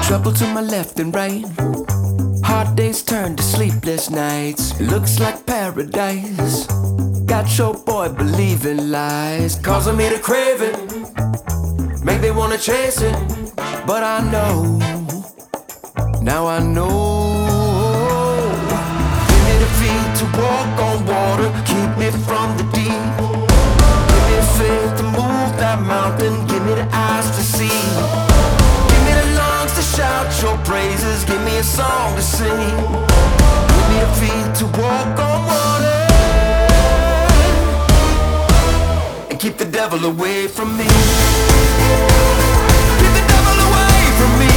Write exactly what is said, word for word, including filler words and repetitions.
Trouble to my left and right. Hard days turn to sleepless nights. Looks like paradise. Got your boy believing lies, causing me to crave it. Make me wanna chase it. But I know, now I know. Give me the feet to walk on water, keep me from the deep. Give me faith to move that mountain, give me the eyes to see. Give me the lungs to shout your praises, give me a song to sing. Give me the feet to walk on water, and keep the devil away from me. Keep the devil away from me.